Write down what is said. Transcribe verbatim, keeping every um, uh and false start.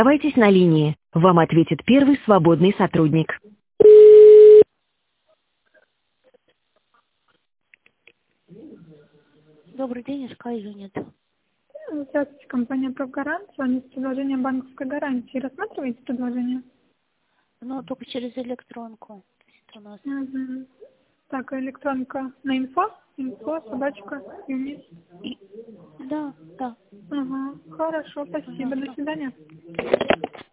Оставайтесь на линии. Вам ответит первый свободный сотрудник. Добрый день, СК Юнит. Здравствуйте, компания «Профгарант». С вами с предложением банковской гарантии. Рассматриваете предложение? Ну, только через электронку. У нас. Угу. Так, электронка на инфо? Инфо, собачка, юнит. Да, да. Ага, хорошо, спасибо. До свидания.